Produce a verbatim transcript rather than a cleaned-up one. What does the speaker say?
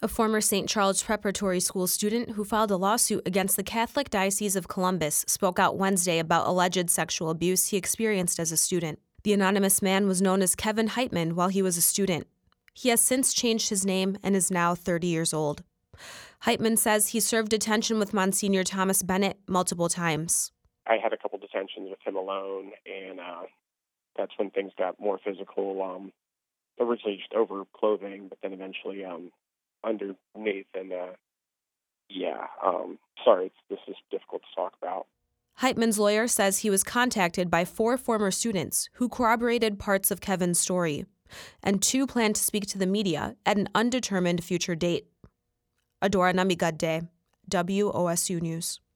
A former Saint Charles Preparatory School student who filed a lawsuit against the Catholic Diocese of Columbus spoke out Wednesday about alleged sexual abuse he experienced as a student. The anonymous man was known as Kevin Heitman while he was a student. He has since changed his name and is now thirty years old. Heitman says he served detention with Monsignor Thomas Bennett multiple times. I had a couple detentions with him alone, and uh, that's when things got more physical. Um, originally just over clothing, but then eventually um, underneath. And uh, yeah, um, sorry, it's, this is difficult to talk about. Heitman's lawyer says he was contacted by four former students who corroborated parts of Kevin's story, and two plan to speak to the media at an undetermined future date. Adora Namigadde, W O S U News.